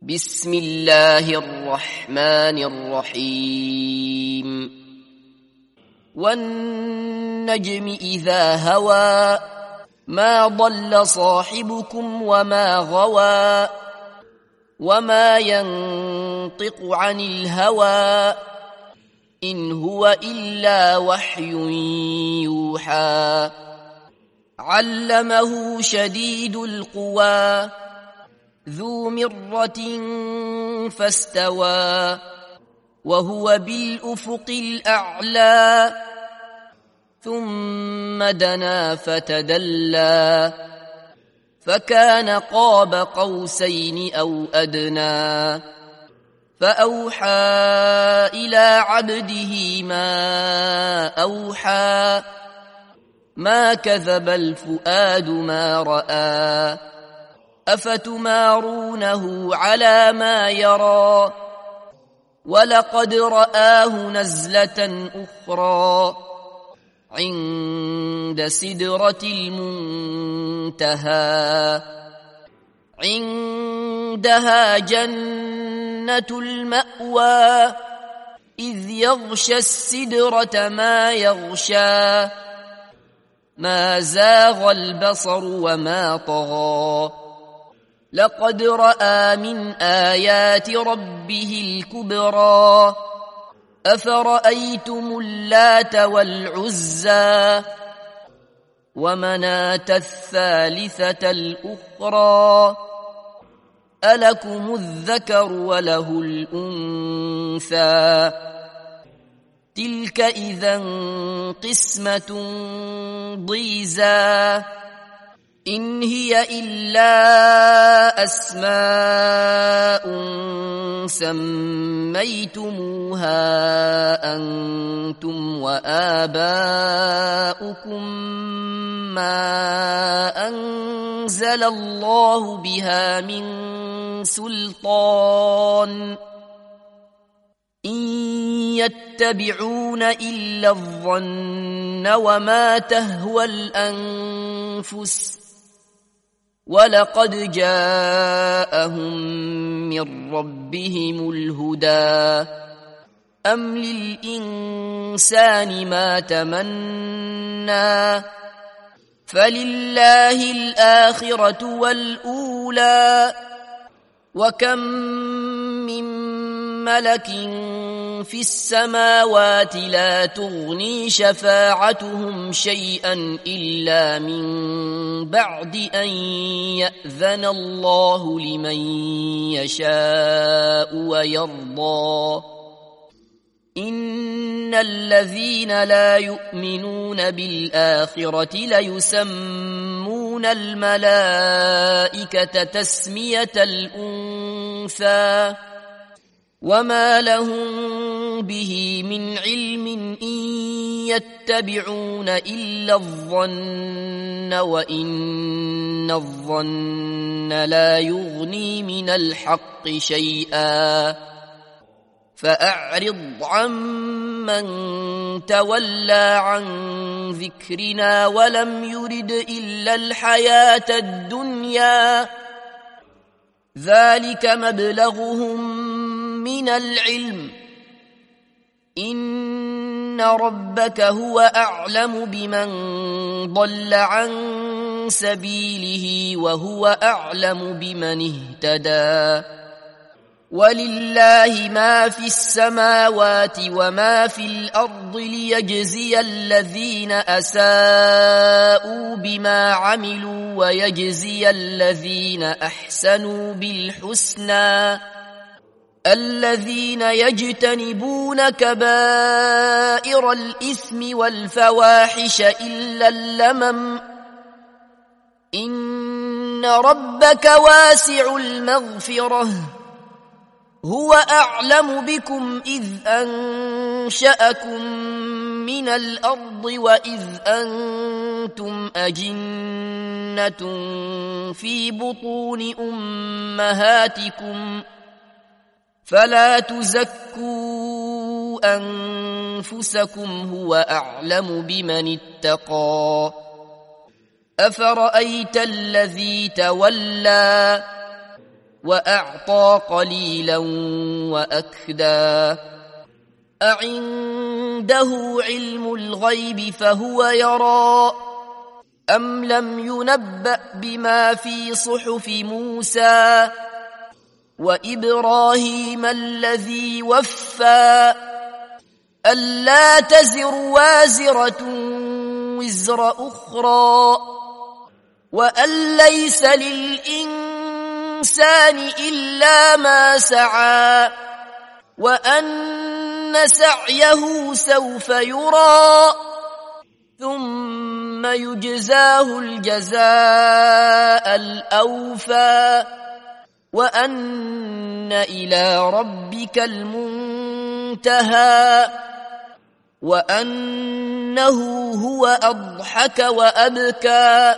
بسم الله الرحمن الرحيم والنجم إذا هوى ما ضل صاحبكم وما غوى وما ينطق عن الهوى إن هو إلا وحي يوحى علمه شديد القوى ذو مرة فاستوى وهو بالأفق الأعلى ثم دنا فتدلى فكان قاب قوسين أو أدنى فأوحى إلى عبده ما أوحى ما كذب الفؤاد ما رأى أفتمارونه على ما يرى ولقد رآه نزلة أخرى عند سدرة المنتهى عندها جنة المأوى إذ يغشى السدرة ما يغشى ما زاغ البصر وما طغى لقد رأى من آيات ربه الكبرى أفرأيتم اللات والعزى ومناة الثالثة الأخرى ألكم الذكر وله الأنثى تلك إذا قسمة ضيزى إن هي إلا أسماء سميتموها أنتم وآباؤكم ما أنزل الله بها من سلطان إن يتبعون إلا الظن وما تهوى الأنفس ولقد جاءهم من ربهم الهدى أم للإنسان ما تمنى فلله الآخرة والأولى وكم من ملك في السماوات لا تغني شفاعتهم شيئا إلا من بعد أن يأذن الله لمن يشاء ويرضى إن الذين لا يؤمنون بالآخرة ليسمون الملائكة تسمية الأنثى وما لهم به من علم إن يتبعون إلا الظن وإن الظن لا يغني من الحق شيئا فأعرض عمن تولى عن ذكرنا ولم يرد إلا الحياة الدنيا ذلك مبلغهم من العلم إن ربك هو أعلم بمن ضل عن سبيله وهو أعلم بمن اهتدى ولله ما في السماوات وما في الأرض ليجزي الذين أساءوا بما عملوا ويجزي الذين أحسنوا بالحسنى الذين يجتنبون كبائر الإثم والفواحش إلا اللمم إن ربك واسع المغفرة هو أعلم بكم إذ أنشأكم من الأرض وإذ أنتم أجنة في بطون أمهاتكم فلا تزكوا أنفسكم هو أعلم بمن اتقى أفرأيت الذي تولى وأعطى قليلا وأكدى أعنده علم الغيب فهو يرى أم لم ينبأ بما في صحف موسى وإبراهيم الذي وفى ألا تزر وازرة وزر أخرى وأن ليس للإنسان إلا ما سعى وأن سعيه سوف يرى ثم يجزاه الجزاء الأوفى وأن إلى ربك المنتهى وأنه هو أضحك وأبكى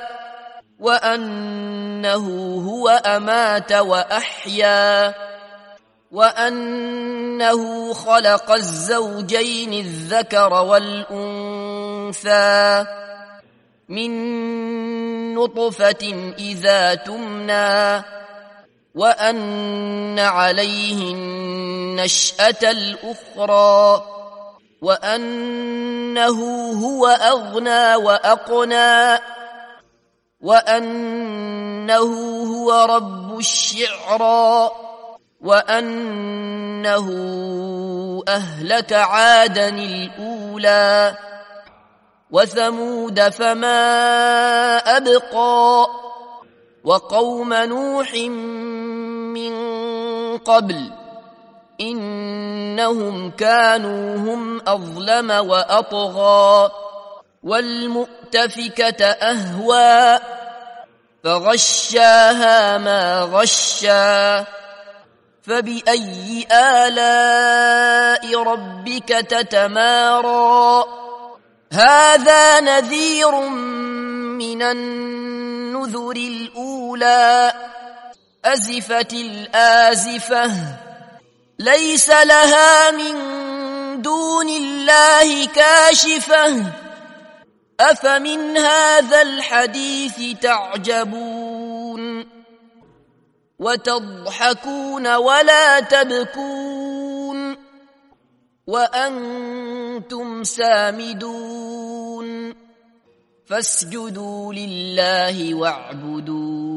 وأنه هو أمات وأحيا وأنه خلق الزوجين الذكر والأنثى من نطفة إذا تمنى وأن عليه النشأة الأخرى وأنه هو أغنى وأقنى وأنه هو رب الشعرى وأنه أهلك عادا الأولى وثمود فما أبقى وقوم نوح من قبل إنهم كانوا هم أظلم وأطغى والمؤتفكة أهوى فغشاها ما غشا فبأي آلاء ربك تتمارى هذا نذير من النذر الأولى أزفت الآزفة ليس لها من دون الله كاشفة أفمن هذا الحديث تعجبون وتضحكون ولا تبكون وأنتم سامدون فاسجدوا لله واعبدوا